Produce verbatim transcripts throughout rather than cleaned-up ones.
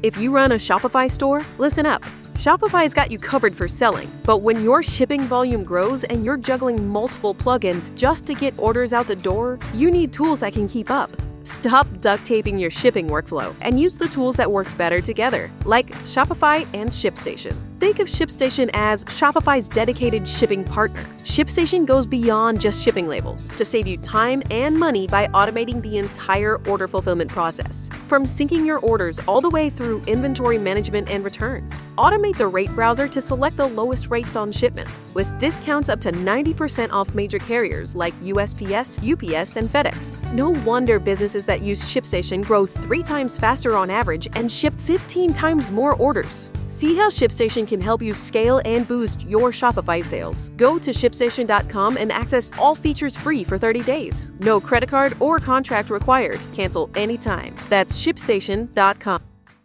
If you run a Shopify store, listen up. Shopify's got you covered for selling, but when your shipping volume grows and you're juggling multiple plugins just to get orders out the door, you need tools that can keep up. Stop duct taping your shipping workflow and use the tools that work better together, like Shopify and ShipStation. Think of ShipStation as Shopify's dedicated shipping partner. ShipStation goes beyond just shipping labels to save you time and money by automating the entire order fulfillment process. From syncing your orders all the way through inventory management and returns. Automate the rate browser to select the lowest rates on shipments, with discounts up to ninety percent off major carriers like U S P S, U P S, and FedEx. No wonder businesses that use ShipStation grow three times faster on average and ship fifteen times more orders. See how ShipStation can help you scale and boost your Shopify sales. Go to ShipStation dot com and access all features free for thirty days. No credit card or contract required. Cancel anytime. That's ShipStation dot com.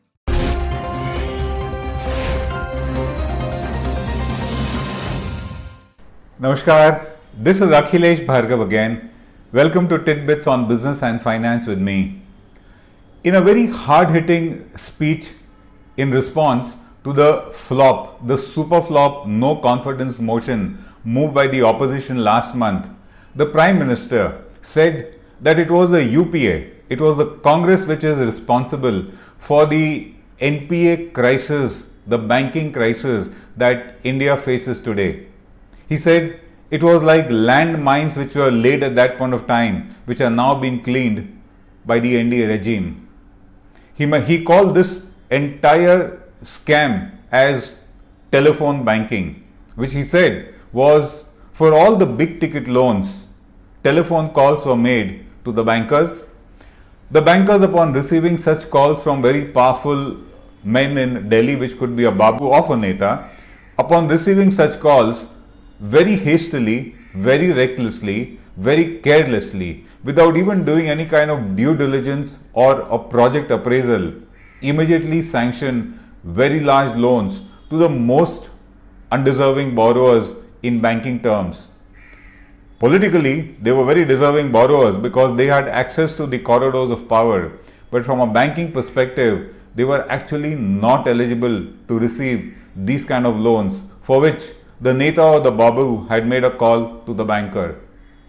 Namaskar, this is Akhilesh Bhargav again. Welcome to Tidbits on Business and Finance with me. In a very hard-hitting speech in response to the flop, the super flop no confidence motion moved by the opposition last month, the Prime Minister said that it was the U P A, it was the Congress which is responsible for the N P A crisis, the banking crisis that India faces today. He said it was like land mines which were laid at that point of time, which are now being cleaned by the N D A regime. He, he called this entire scam as telephone banking, which he said was for all the big ticket loans, telephone calls were made to the bankers. The bankers, upon receiving such calls from very powerful men in Delhi, which could be a Babu or a Neta, upon receiving such calls, very hastily, very recklessly, very carelessly, without even doing any kind of due diligence or a project appraisal, immediately sanction very large loans to the most undeserving borrowers in banking terms. Politically, they were very deserving borrowers because they had access to the corridors of power, but from a banking perspective, they were actually not eligible to receive these kind of loans for which the Neta or the Babu had made a call to the banker.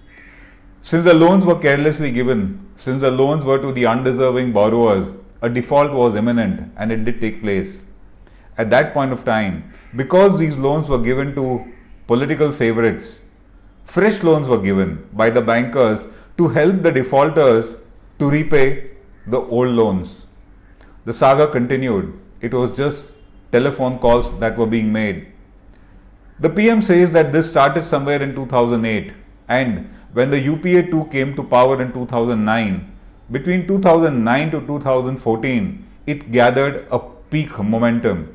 Since the loans were carelessly given, since the loans were to the undeserving borrowers, a default was imminent and it did take place. At that point of time, because these loans were given to political favorites, fresh loans were given by the bankers to help the defaulters to repay the old loans. The saga continued. It was just telephone calls that were being made. The P M says that this started somewhere in two thousand eight, and when the U P A two came to power in two thousand nine, between two thousand nine to two thousand fourteen, it gathered a peak momentum.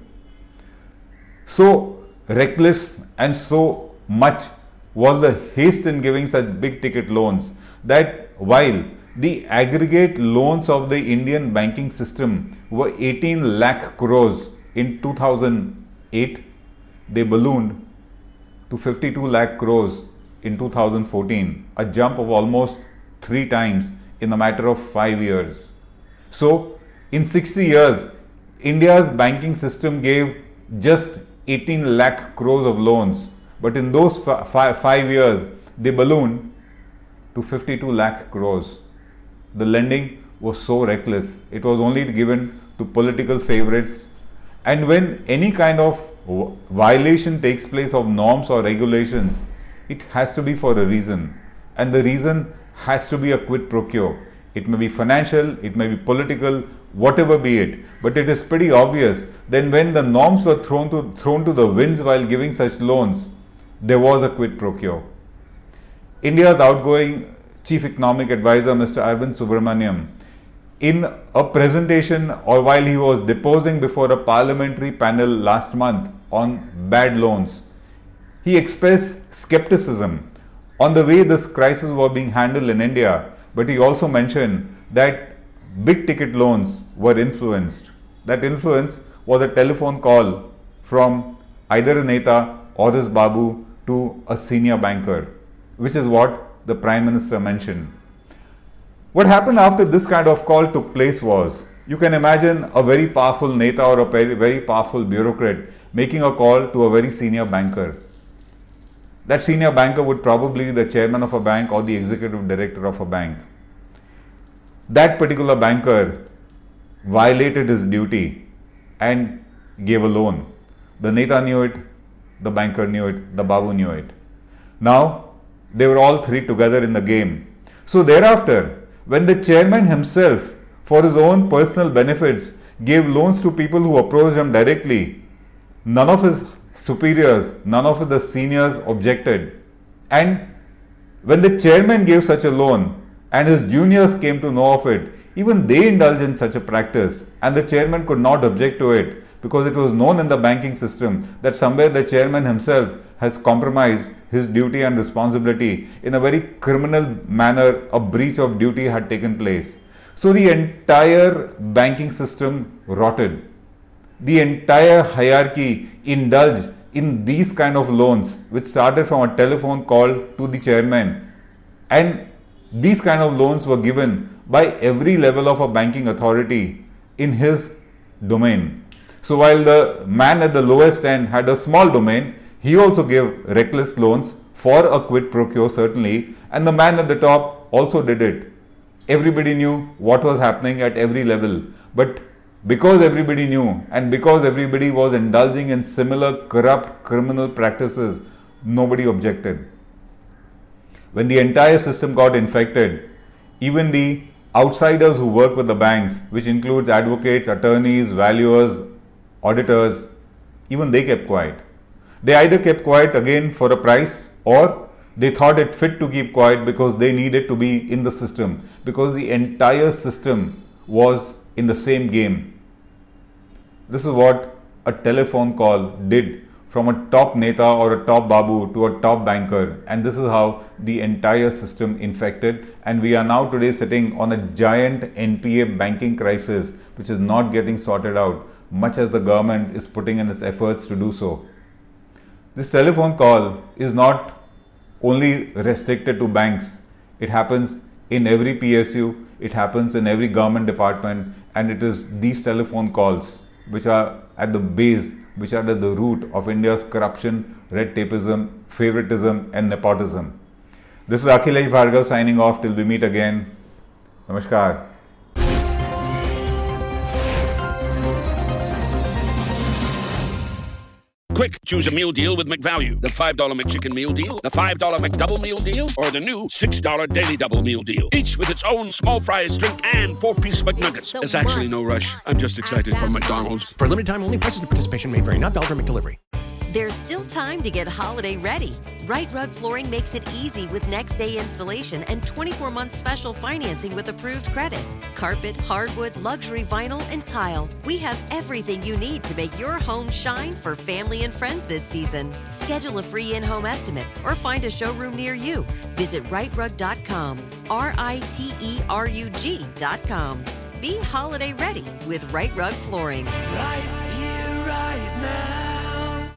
So reckless and so much was the haste in giving such big ticket loans that while the aggregate loans of the Indian banking system were eighteen lakh crores in two thousand eight, they ballooned to fifty-two lakh crores in two thousand fourteen, a jump of almost three times in a matter of five years. So in sixty years, India's banking system gave just eighteen lakh crores of loans, but in those f- f- five years, they ballooned to fifty-two lakh crores. The lending was so reckless. It was only given to political favorites. And when any kind of violation takes place of norms or regulations, it has to be for a reason. And the reason has to be a quid pro quo. It may be financial, it may be political, whatever be it. But it is pretty obvious that when the norms were thrown to, thrown to the winds while giving such loans, there was a quid pro quo. India's outgoing Chief Economic Advisor, Mister Arvind Subramanian, in a presentation or while he was deposing before a parliamentary panel last month on bad loans, he expressed skepticism on the way this crisis was being handled in India, but he also mentioned that big ticket loans were influenced. That influence was a telephone call from either a Neta or his Babu to a senior banker, which is what the Prime Minister mentioned. What happened after this kind of call took place was You can imagine a very powerful neta or a very, very powerful bureaucrat making a call to a very senior banker. That senior banker would probably be the chairman of a bank or the executive director of a bank. That particular banker violated his duty and gave a loan. The neta knew it, the banker knew it, the babu knew it. Now, they were all three together in the game. So thereafter, when the chairman himself, for his own personal benefits, gave loans to people who approached him directly, none of his superiors, none of the seniors objected. And when the chairman gave such a loan and his juniors came to know of it, even they indulged in such a practice, and the chairman could not object to it because it was known in the banking system that somewhere the chairman himself has compromised his duty and responsibility in a very criminal manner. A breach of duty had taken place. So the entire banking system rotted. The entire hierarchy indulged in these kind of loans, which started from a telephone call to the chairman. And these kind of loans were given by every level of a banking authority in his domain. So while the man at the lowest end had a small domain, he also gave reckless loans for a quid pro quo certainly, and the man at the top also did it. Everybody knew what was happening at every level, but because everybody knew and because everybody was indulging in similar corrupt criminal practices, nobody objected. When the entire system got infected, even the outsiders who work with the banks, which includes advocates, attorneys, valuers, auditors, even they kept quiet. They either kept quiet again for a price, or they thought it fit to keep quiet because they needed to be in the system, because the entire system was in the same game. This is what a telephone call did from a top neta or a top babu to a top banker, and this is how the entire system infected, and we are now today sitting on a giant N P A banking crisis which is not getting sorted out, much as the government is putting in its efforts to do so. This telephone call is not only restricted to banks. It happens in every P S U, it happens in every government department, and it is these telephone calls which are at the base, which are at the root of India's corruption, red tapeism, favoritism and nepotism. This is Akhilesh Bhargav signing off till we meet again. Namaskar. Quick, choose a meal deal with McValue. The five dollar McChicken meal deal, the five dollar McDouble meal deal, or the new six dollar Daily Double meal deal. Each with its own small fries, drink, and four-piece McNuggets. So There's actually no rush. I'm just excited for McDonald's. For limited time only, prices and participation may vary. Not valid for McDelivery. There's still time to get holiday ready. Right Rug Flooring makes it easy with next day installation and twenty-four month special financing with approved credit. Carpet, hardwood, luxury vinyl, and tile. We have everything you need to make your home shine for family and friends this season. Schedule a free in-home estimate or find a showroom near you. Visit right rug dot com. R I T E R U G dot com. Be holiday ready with Right Rug Flooring. Right